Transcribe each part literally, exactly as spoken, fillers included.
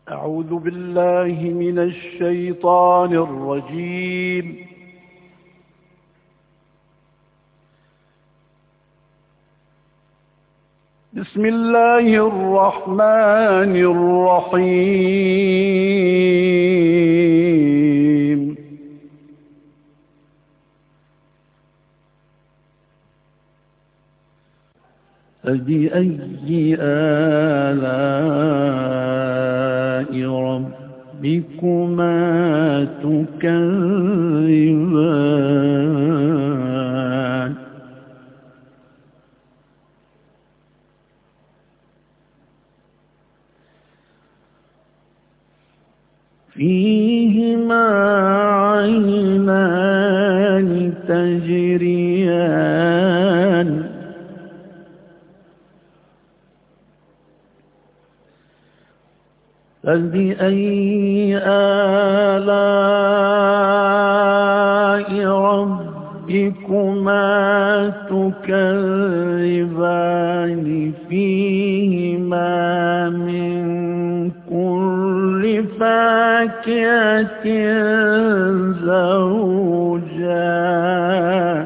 أعوذ بالله من الشيطان الرجيم. بسم الله الرحمن الرحيم. فبأي آلاء ربكما تكذبان فيهما عينان تجريان فبأي آلاء ربكما تكذبان فيهما من كل فاكهة زوجان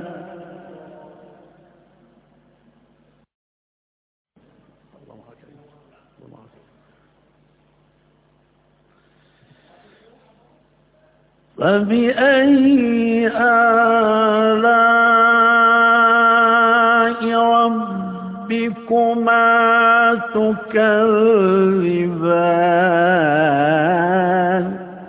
فبأي آلاء ربكما تكذبان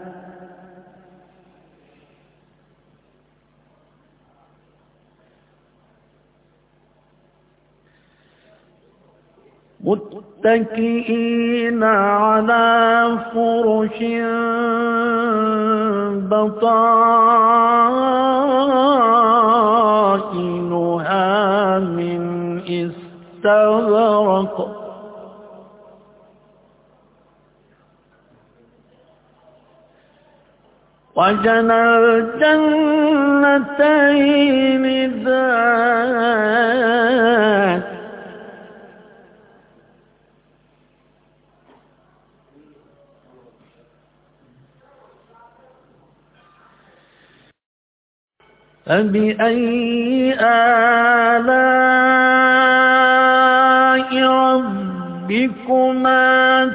متكئين على فرش بطائنها من استبرق وجنى الجنتين دان فبأي آلاء ربكما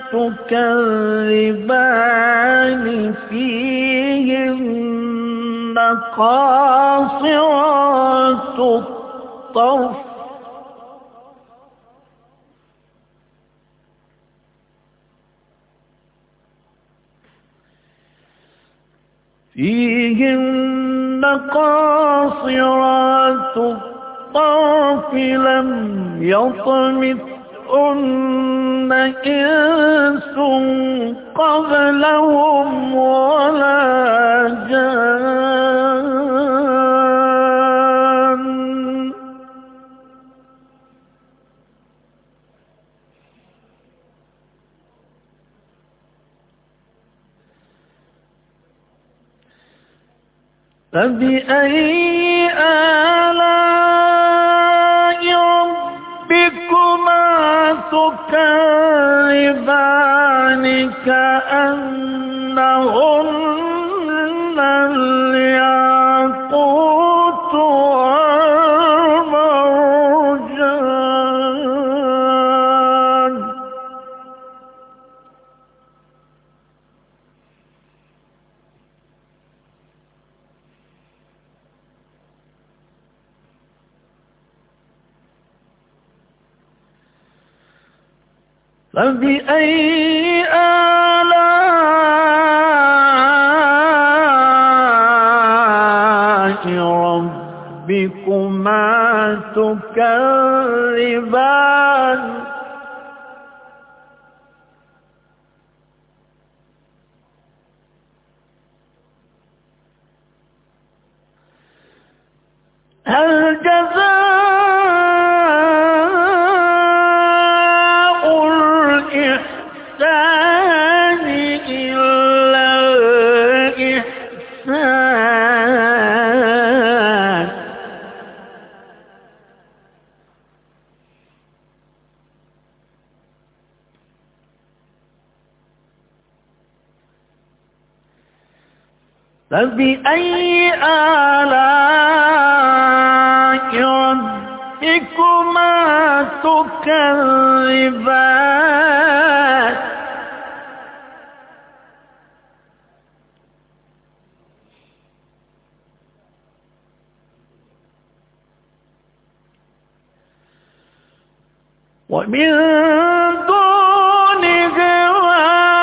تكذبان فيهن قاصرات الطرف فيهن قاصرات الطرف لم يطمثهن إنس قبلهم ولا جان فبأي آلاء ربكما تكذبان كأنهن الياقوت والمرجان فبأي آلاء ربكما تكذبان هل جزاء الإحسان إلا الإحسان فبأي آلاء ربكما تكذبان ومن دونهما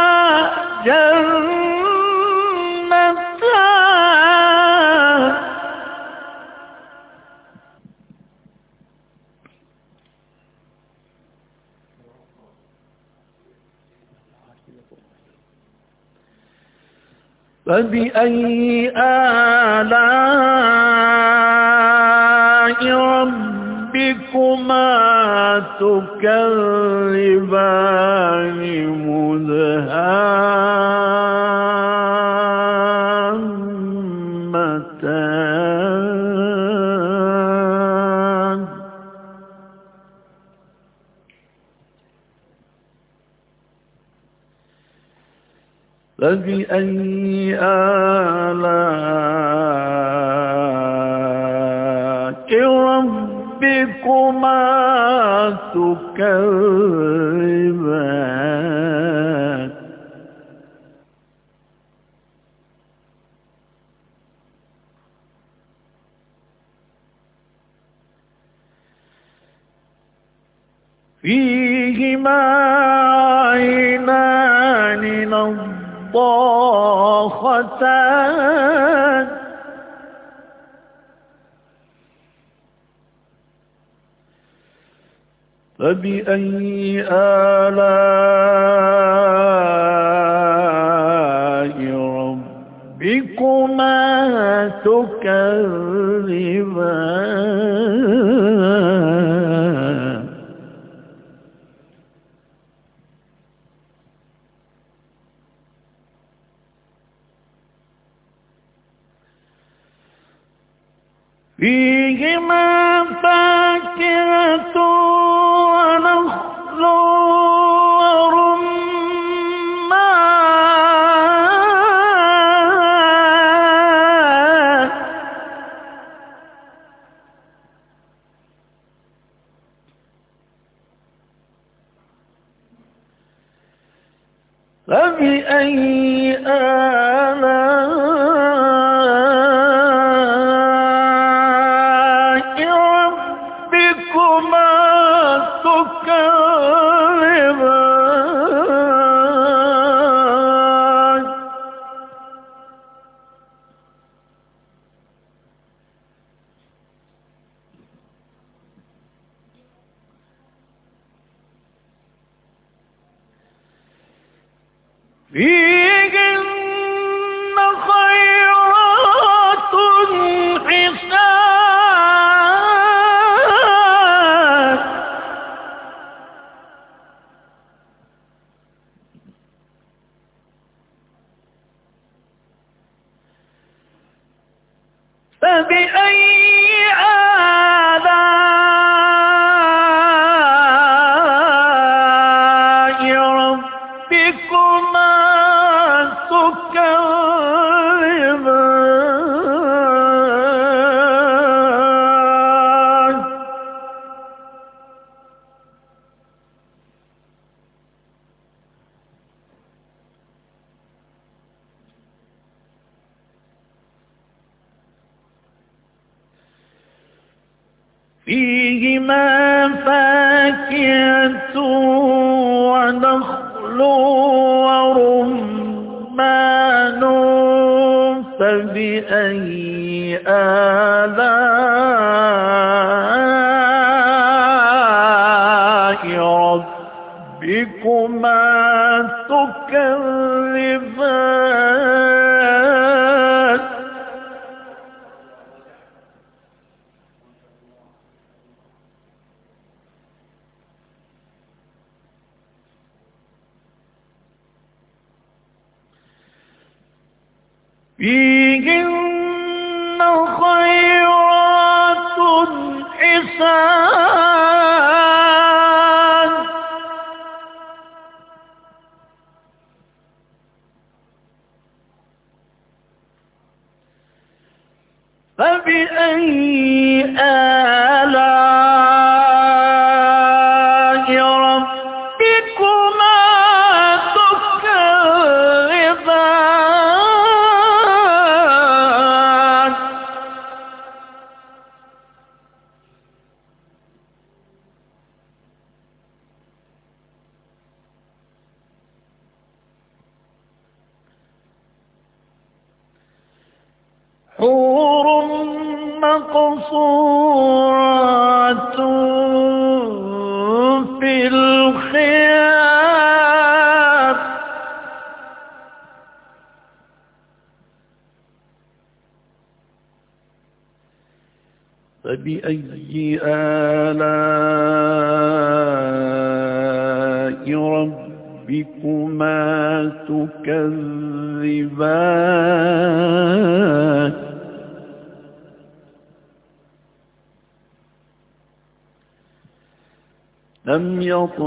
جنتان فبأي آلاء ربكما تكذبان مدهامتان فبأي آلاء ربكما تكذبان فيهما عينان نضاختان فبأي آلاء ربكما تكذبان فيهما فاكهة ونخل ورمان فبأي آلاء ربكما تكذبان فيهن خيرات حسان فبأي آلاء ربكما تكذبان فيهما فاكهة ونخل ورمان فبأي آلاء ربكما تكذبان فيهن خيرات حسان فبأي آلاء ربكما تكذبان حور مقصورات في الخيام فبأي آلاء ربكما تكذبان لم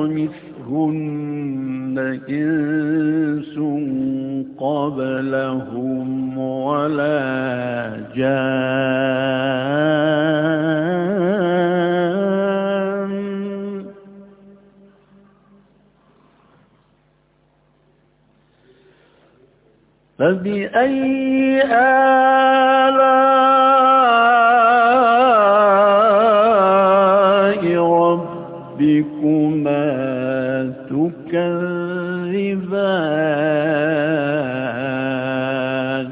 يطمثهن إنس قبلهم ولا جان فبأي آلاء ربكما تكذبان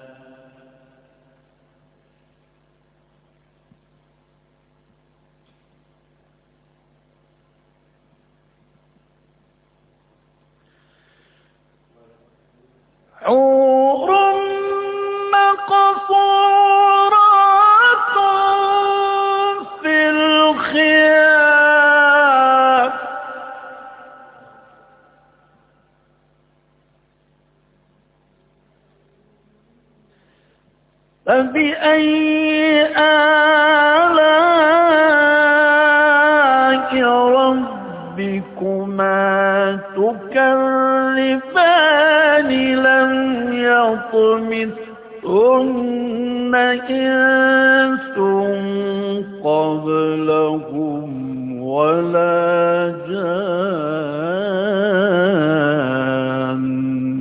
حور مقصورات في الخيام فبأي آلاء ربكما تكذبان لم يطمثهن إنس قبلهم ولا جان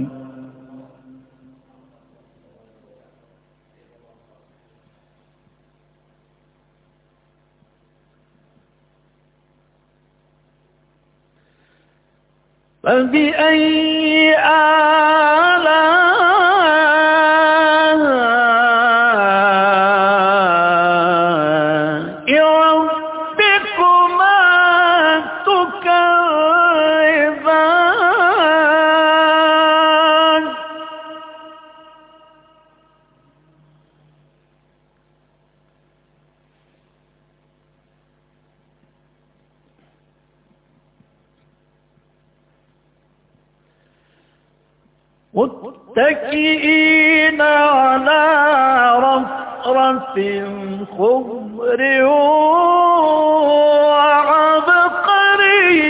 فبأي آلاء ربكما تكذبان متكئين على رفرف خضر وعبقري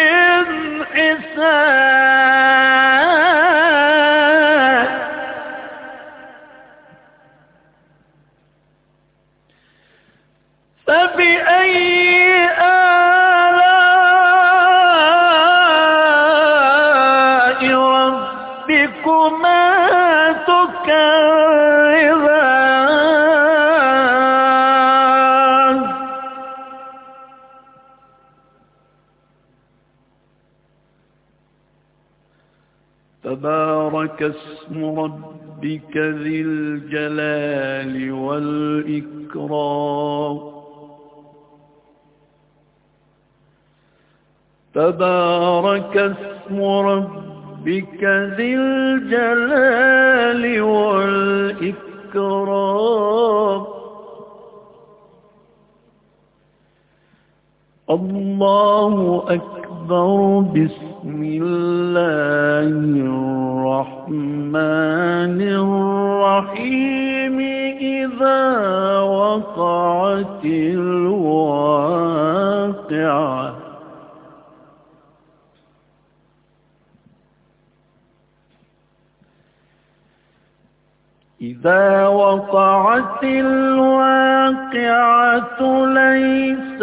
حسان فبأي آلاء ربكما تكذبان تبارك اسم ربك ذي الجلال والإكرام تبارك اسم ربك ذي الجلال والإكرام الله أكبر بسم الله الرحمن الرحيم إذا وقعت الواقعة إذا وقعت الواقعة ليس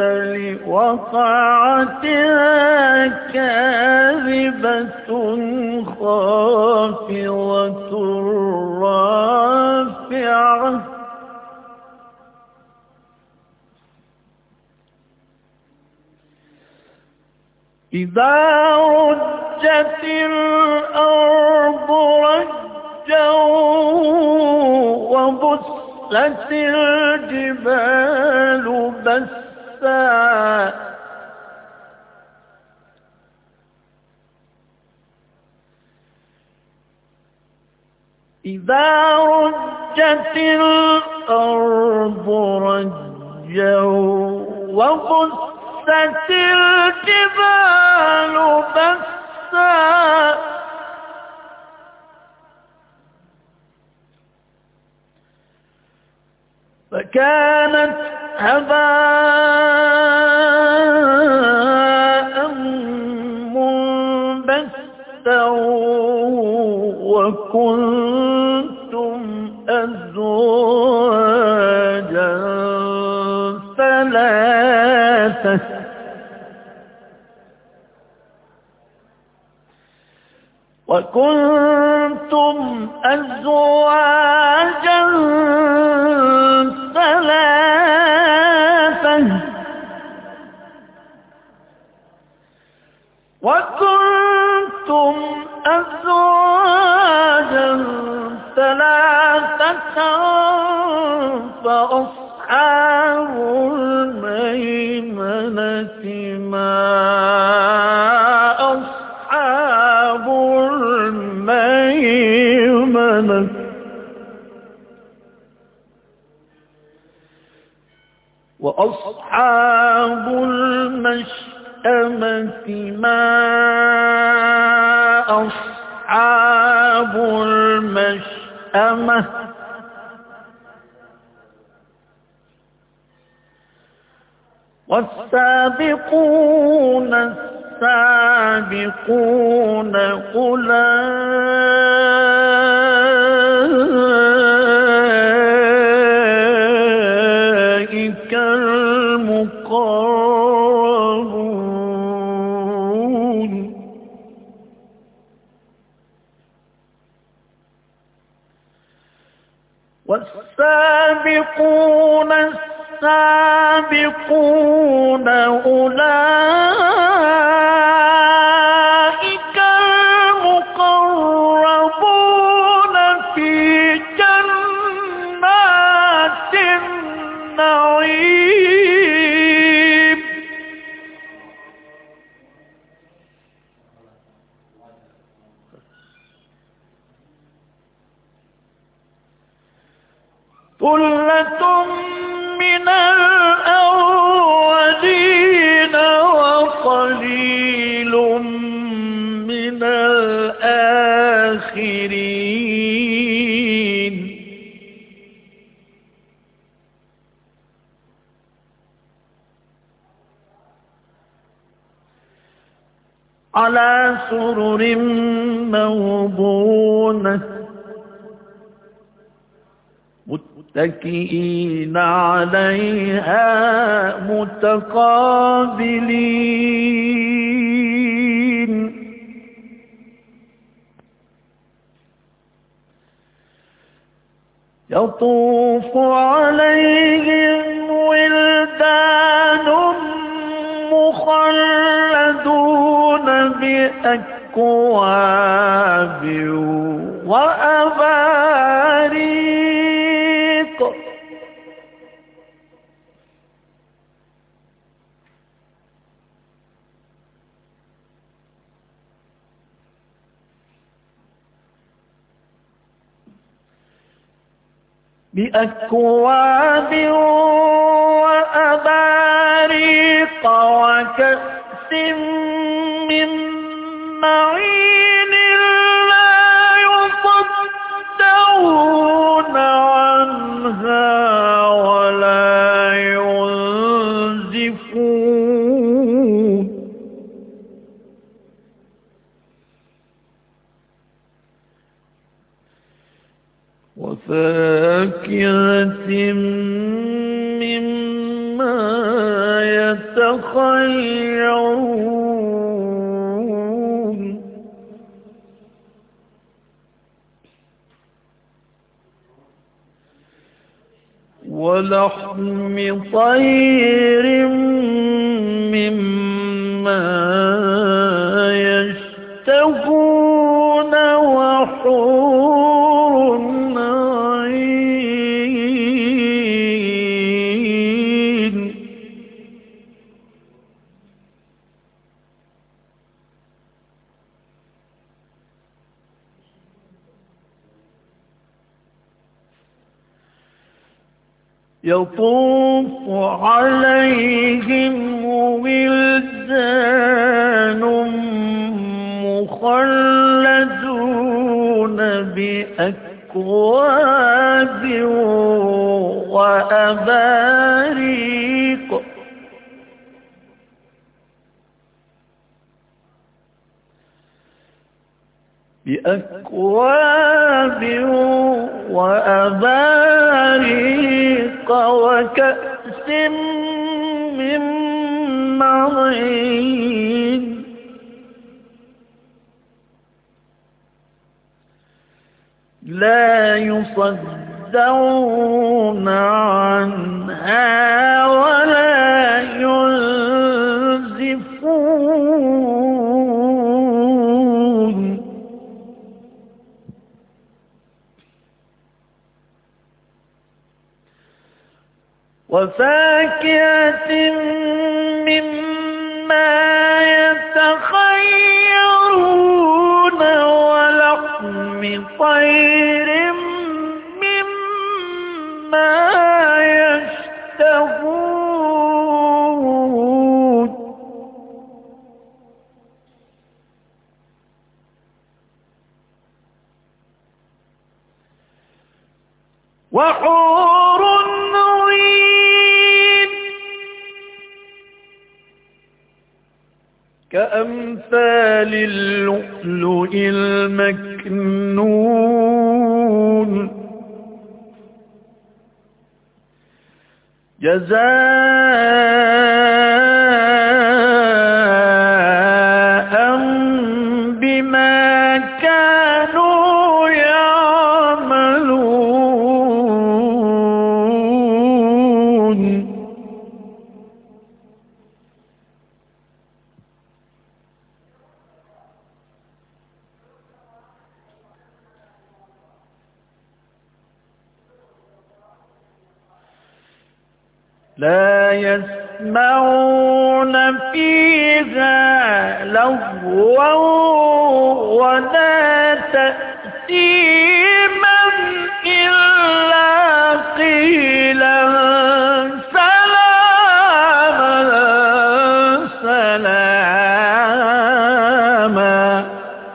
لوقعتها كاذبة خافضة رافعة إذا رجت الأرض رجا وبست الجبال بسا إذا رجت الأرض رجا وبست الجبال بسا فكانت هباء منبثا وكنتم أزواجا ثلاثة وكنتم أزواجا ثلاثة وكنتم أزواجا ثلاثة فأصحاب الميمنة ما أصحاب الميمنة وأصحاب المشأمة ما أصحاب المشأمة والسابقون السابقون أولئك المقربون والسابقون السابقون أولئك المقربون في جنات النعيم ثلة من الأولين وقليل من الآخرين على سرر موضونة متكئين عليها متقابلين يطوف عليهم ولدان مخلدون بأكواب وأباريق بأكواب وأباريق وكأس من معين لا يصدعون عنها ولا ينزفون وفاكهة مما يتخيرون ولحم طير مما يشتهون وحور عين يطوف عليهم ولدان مخلدون بأكواب وأباريق بأكواب وأباريق وكأس من معين لا يصدعون عنها ولا ينزفون وفاكهة مما يتخيرون ولحم طير مما يشتهون وحور عين كأمثال اللؤلؤ المكنون جزاء بما كانوا يعملون لا يسمعون فيها لغوا ولا تأثيما إلا قيلا سلاما سلاما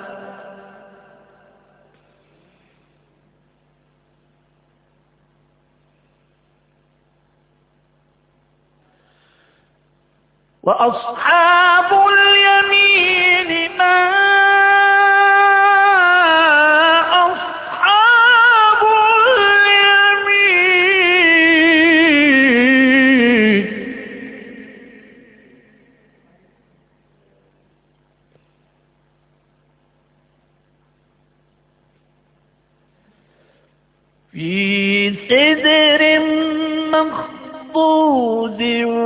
وأصحاب اليمين ما أصحاب اليمين في سدر مخضود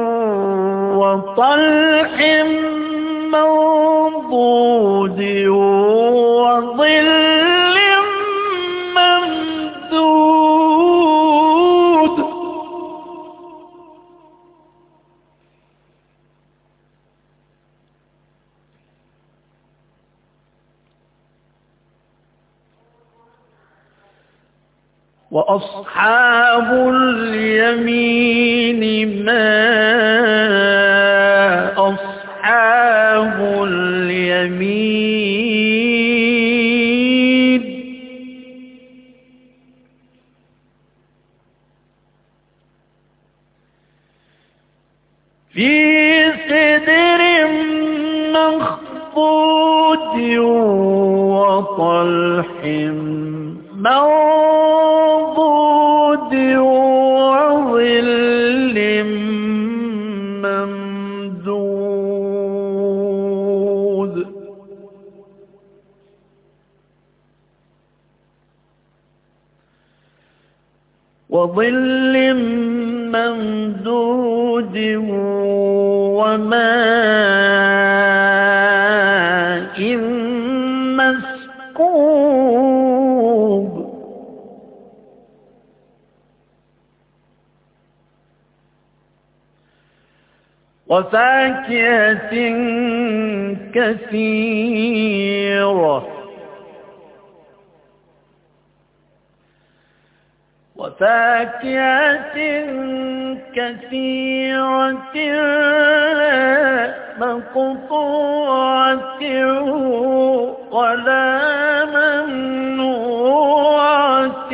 وطلح منضود وظل ممدود وأصحاب اليمين ما أصحاب اليمين في سدر مخضود وطلح منضود وظل ممدود وظل ممدود وماء مسكوب وفاكهة كثيرة وفاكهة كثيرة لا مقطوعة ولا ممنوعة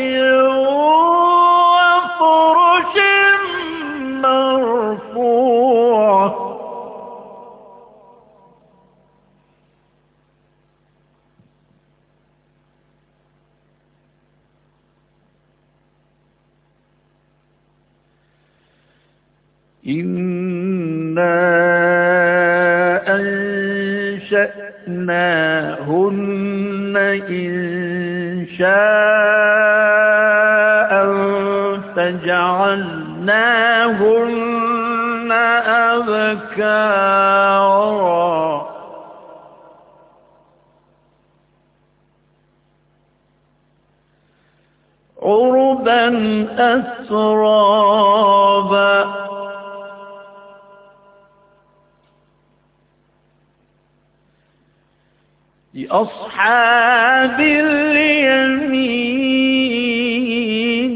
وفرش مرفوعة إنا أنشأناهن إنشاء فجعلناهن أبكارا عربا أترابا لأصحاب اليمين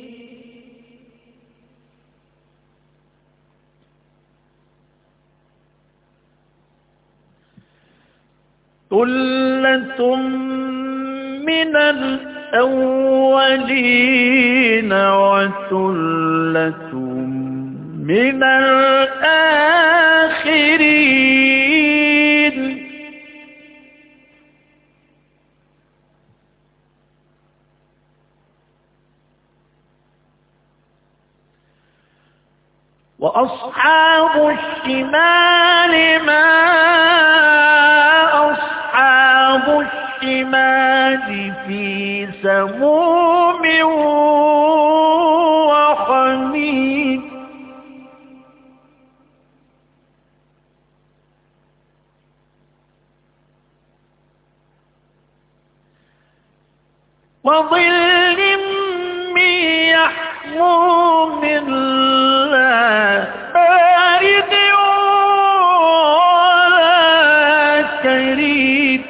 ثلة من الأولين وثلة من الآخرين وأصحاب الشمال ما أصحاب الشمال في سموم وحميم وظل من يحموم لا بارد ولا كريم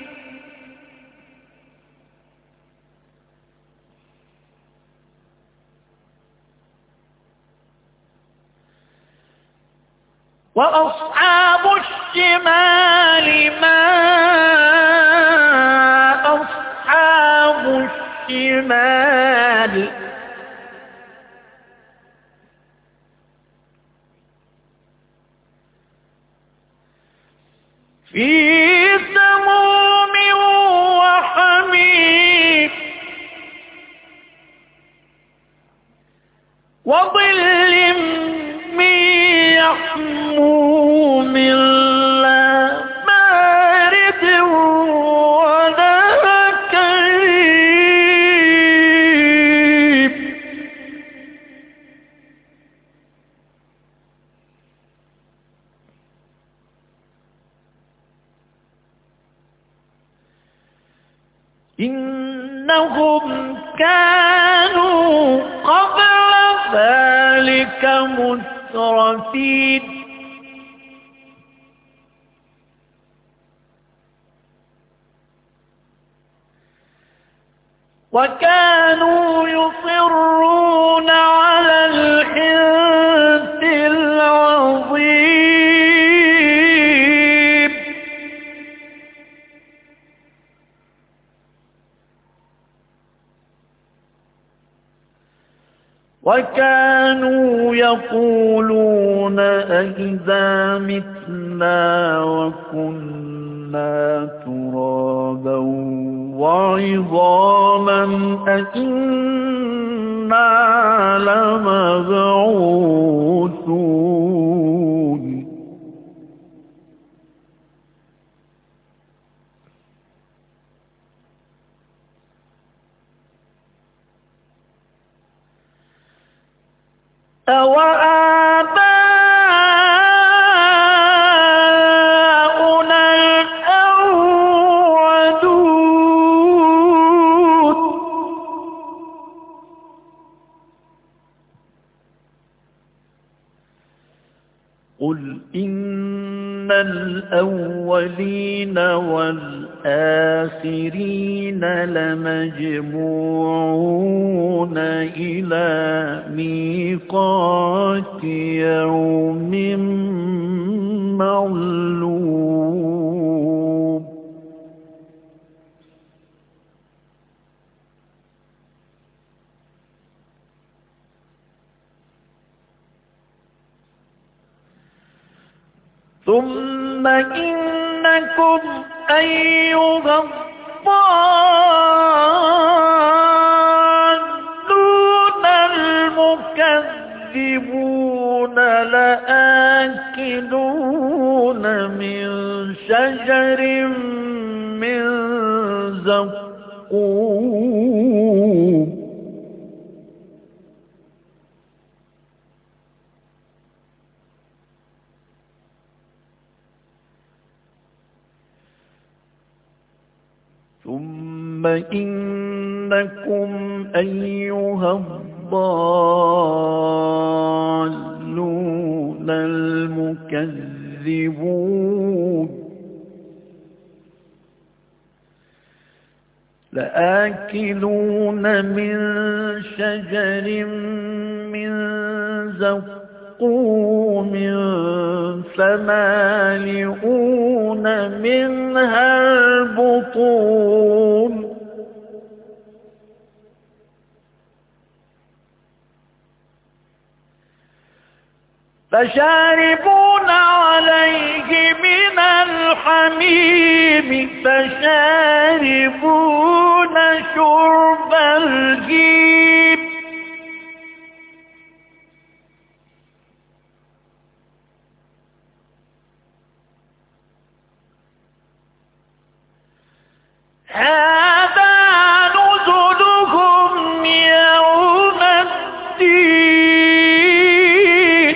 وأصحاب الشمال ما أصحاب الشمال في سموم وحميم وظل من يحموم لا بارد ولا كريم إنهم كانوا قبل ذلك مترفين وكانوا يصرون على الحنث العظيم وكانوا يقولون أئذا متنا وكنا ترابا وعظاما أئنا لمبعوثون أَوَآبَاؤُنَا الْأَوَّلُونَ قُلْ إِنَّ الْأَوَّلِينَ وَالْآخِرِينَ لَمَجْمُوعُونَ إِلَى مِيقَاتِ يَوْمٍ مَّعْلُومٍ ثُمَّ إِنَّكُمْ أَيُّهَا الضَّالُّونَ الْمُكَذِّبُونَ لَآكِلُونَ مِن شَجَرٍ مِّن زَقُّومٍ ثُمَّ إِنَّكُمْ أَيُّهَا الضَّالُّونَ الْمُكَذِّبُونَ لَآكِلُونَ مِن شَجَرٍ مِّن زَقُّومٍ فَمَالِئُونَ مِنْهَا الْبُطُونَ فَشَارِبُونَ عَلَيْهِ مِنَ الْحَمِيمِ فَشَارِبُونَ شُرْبَ الْهِيمِ هَذَا نُزُلُهُمْ يَوْمَ الدِّينِ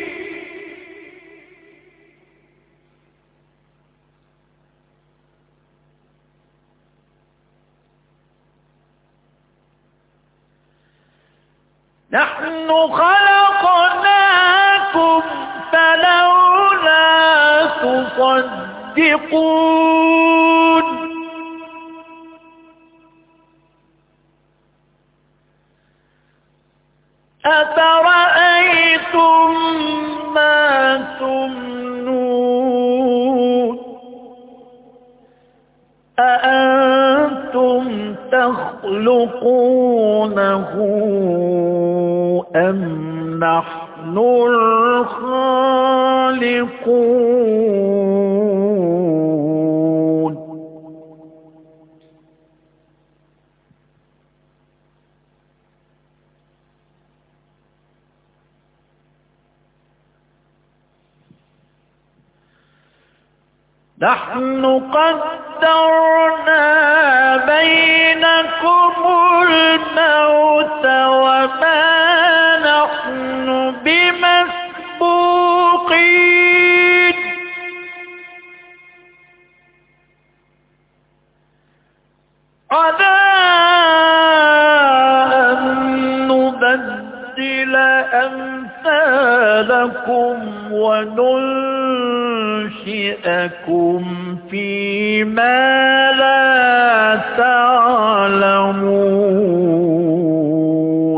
نَحْنُ خَلَقْنَاكُمْ فَلَوْلَا تُصَدِّقُونَ أَفَرَأَيْتُم مَّا تُمْنُونَ أَأَنتُمْ تَخْلُقُونَهُ أَمْ نَحْنُ الْخَالِقُونَ نَحْنُ قَدَّرْنَا بَيْنَكُمُ الْمَوْتَ وَمَا نَحْنُ بِمَسْبُوقِينَ عَلَىٰ أَن نُّبَدِّلَ أَمْثَالَكُمْ وَنُنشِئَكُمْ فِيمَا لَا تَعْلَمُونَ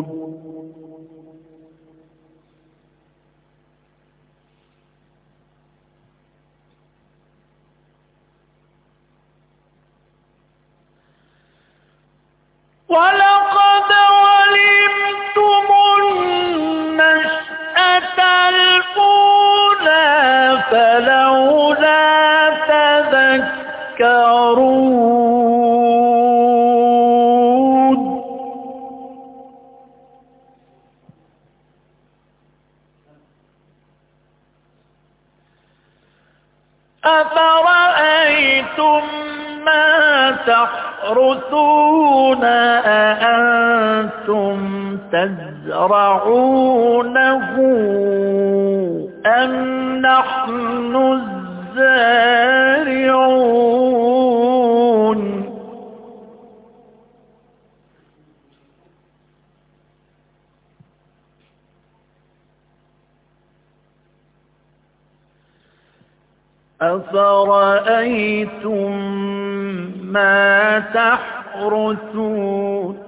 وَلَقَدْ عَلِمْتُمُ النَّشْأَةَ الْأُولَىٰ فَلَوْلَا تَذَكَّرُونَ تحرثون أأنتم تزرعونه أم نحن الزارعون أفرأيتم ما تحرثون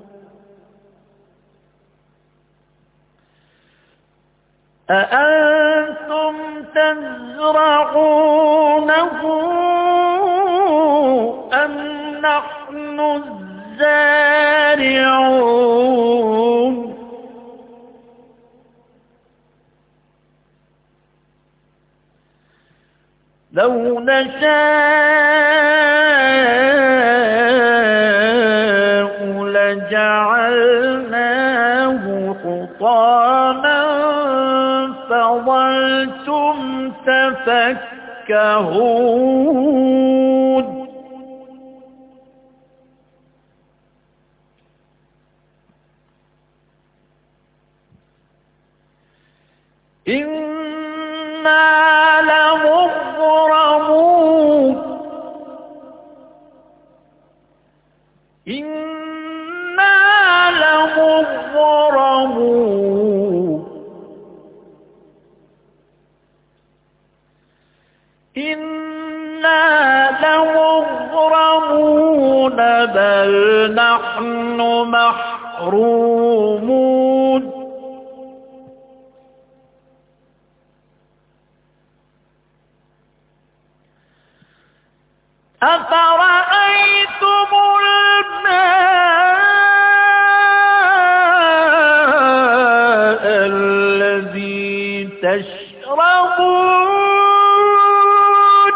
أأنتم تزرعونه أم نحن الزارعون لو نشاء لجعلناه حطاما فظلتم تفكهون إنا لمغرمون إنا لمغرمون إنا لمغرمون بل نحن محرومون أفرأيتم الماء الذي تشربون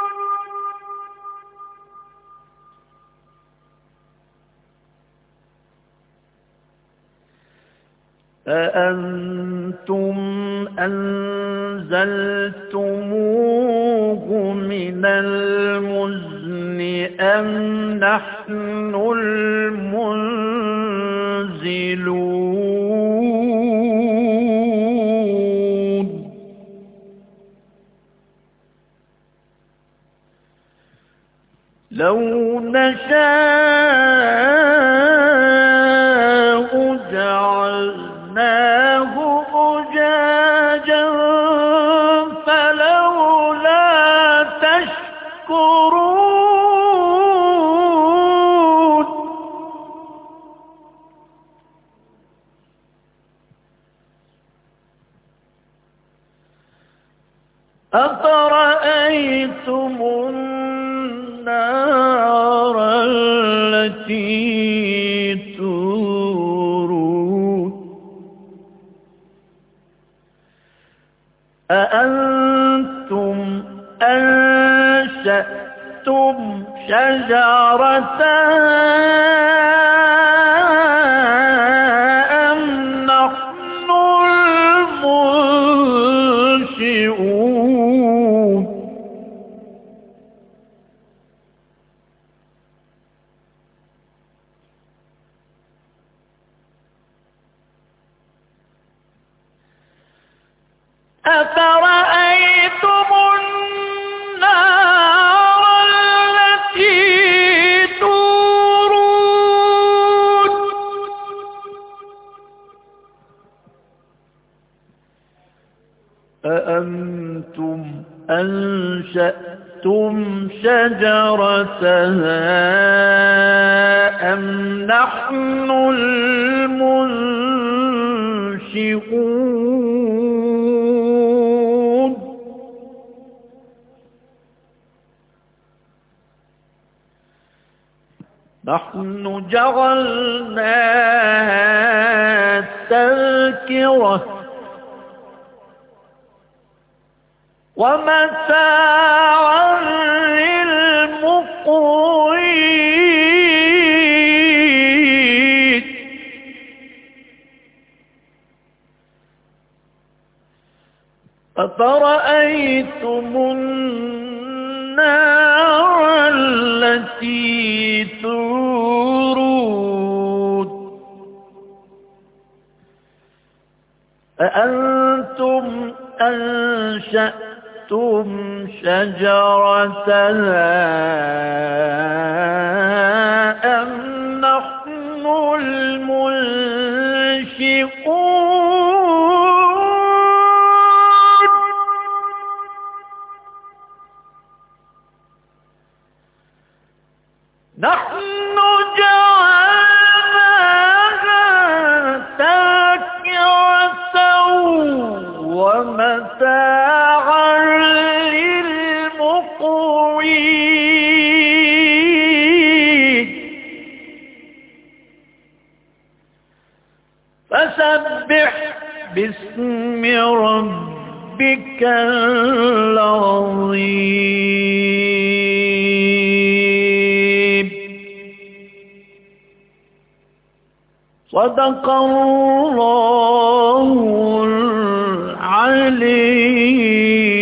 أأنتم أنزلتموه من المزن أم نحن المنزلون لو نشاء جعلناه أجاجا فلولا تشكرون أفرأيتم النار التي تورون أأنتم أنشأتم شجرتها أم نحن المنشئون أفرأيتم النار التي تورون أأنتم أنشأتم شجرتها أم نحن المنشئون نحن جعلناها تذكرة ومتاعا للمقوين أفرأيتم النار النار التي تورون أأنتم أنشأتم شجرتها أم نحن المنشئون نحن جعلناها تذكرة ومتاعا للمقوين فسبح باسم ربك العظيم صدق الله العليم.